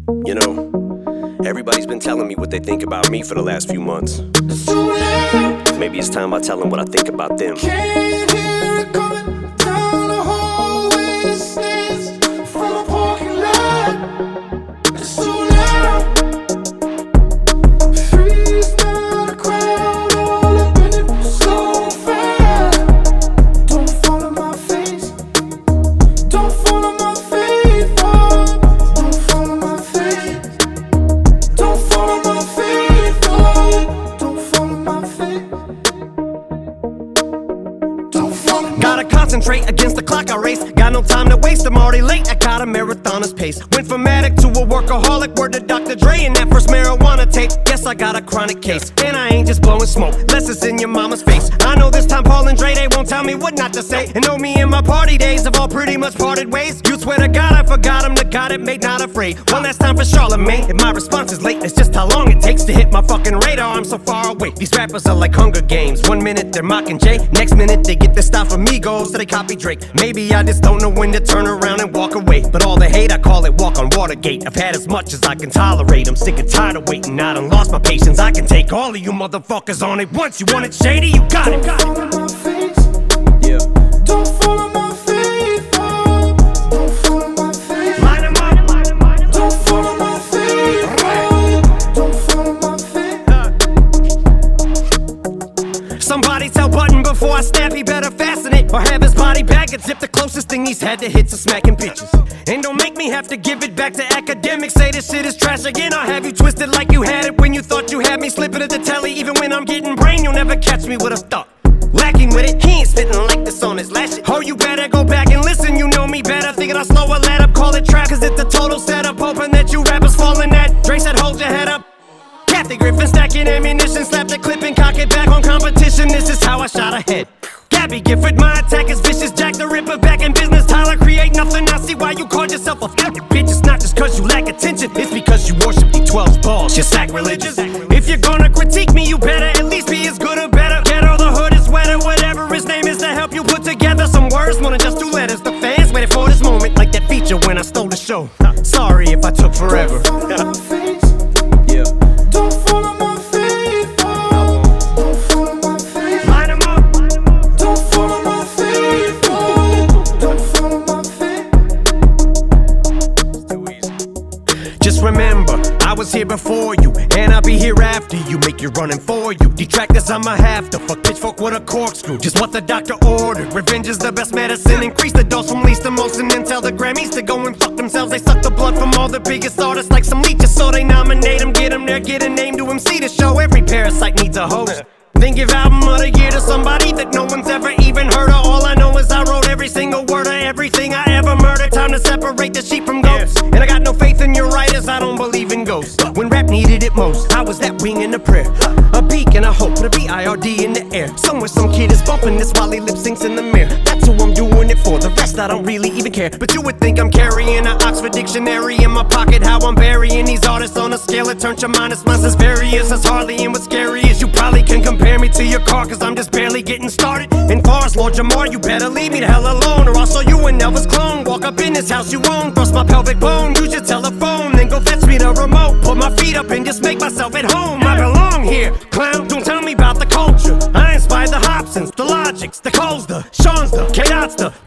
You know, everybody's been telling me what they think about me for the last few months. Maybe it's time I tell them what I think about them. Can't hear it coming down the hallway. It stands from a parking lot. It's too loud. Freeze down the crowd, all up in it so fast. Don't follow my face. Don't follow my faith. Oh, don't follow my faith. Don't follow my faith. Oh, don't follow my faith. Gotta concentrate against the clock I race. Got no time to waste, I'm already late. I got a marathoner's pace. Went from addict to a workaholic. Word to Dr. Dre and that first marijuana tape. Guess I got a chronic case. And I ain't just blowing smoke, less it's in your mama's face. I know this time Paul and Dre, they won't tell me what not to say. And know me and my party days have all pretty much parted ways. You swear to God I forgot him, the God it made, not afraid. One last time for Charlemagne. If my response is late, it's just how long it takes to hit my fucking radar. I'm so far away. These rappers are like Hunger Games. 1 minute they're mocking Jay, next minute they get their style from Migos, so they copy Drake. Maybe I just don't know when to turn around and walk away. But all the hate, I call it walk on Watergate. I've had as much as I can tolerate. I'm sick and tired of waiting. I done lost my patience. I can take all of you motherfuckers on it once. You want it shady? You got it. Don't follow my face. Yeah. Don't follow my faith. Oh, don't follow my faith. Line 'em up. Don't follow my faith. Oh, don't follow my faith. Somebody tell Button before I snap, he better fasten it or have his body bag and zip. The closest thing he's had to hits are smacking bitches. And don't make me have to give it back to academics. Say this shit is trash again. I'll have you twisted like you had it when you thought you had me. Slipping at the telly, even when I'm getting brain, you'll never catch me with a thought. Lacking with it, he ain't spitting like this on his last shit. Oh, you better go back and listen, you know me better. Thinking I'll slow a let up, call it trap, cause it's a total setup. Hoping that you rappers fall in that. Dre said hold your head up. Kathy Griffin stacking ammunition, slap the clip and cock it back on competition. This is how I shot ahead. Gabby Gifford, my attack is vicious. Jack the Ripper back in business. Tyler create nothing. I see why you called yourself a bitch. It's not just cause you lack attention, it's because you worship D12's balls. You're sacrilegious. If you're gonna critique me, you better at least be as good or better. Ghetto, the hood is wetter, whatever his name is, to help you put together some words. More than just 2 letters. The fans waited for this moment, like that feature when I stole the show. Sorry if I took forever. Don't follow my face. Yeah. Don't follow my faith. Oh, don't follow my faith. Line 'em up. Don't follow my faith. Oh, don't follow my faith. Too easy. Just remember, I was here before you, and I'll be here after you. Make it running for you. Detractors, I'ma have to fuck pitchfork with a corkscrew. Just what the doctor ordered. Revenge is the best medicine. Increase the dose from least to most, and then tell the Grammys to go and fuck themselves. They suck the blood from all the biggest artists like some leeches, so they nominate them, get them there, get a name to MC to show. Every parasite needs a host. Then give album of the year to somebody that no one's ever even heard of. All I know is I wrote every single word of everything I ever murdered. Time to separate the sheep from goats. And I got no faith in your writers, I don't believe in ghosts. When rap needed it most, I was that wing in a prayer, a beacon, a hope, a B-I-R-D in the air. Somewhere some kid is bumping this while he lip syncs in the mirror. That's who I'm doing it for, the rest I don't really even care. But you would think I'm carrying an Oxford dictionary in my pocket. How I'm burying these artists on a scale that turns your minus. Mine says various, as hardly, and what's scary is you probably can compare me to your car, cause I'm just barely getting started. And far as Lord Jamar, you better leave me the hell alone, or I'll show you an Elvis clone. Walk up in this house you own, bust my pelvic bone, use your telephone, then go fetch me the remote. Put my feet up and just make myself at home. I belong here, clown, don't tell me about the culture. I inspired the Hobsons, the Logics, the Coles, the Sean's, the K-Dots, the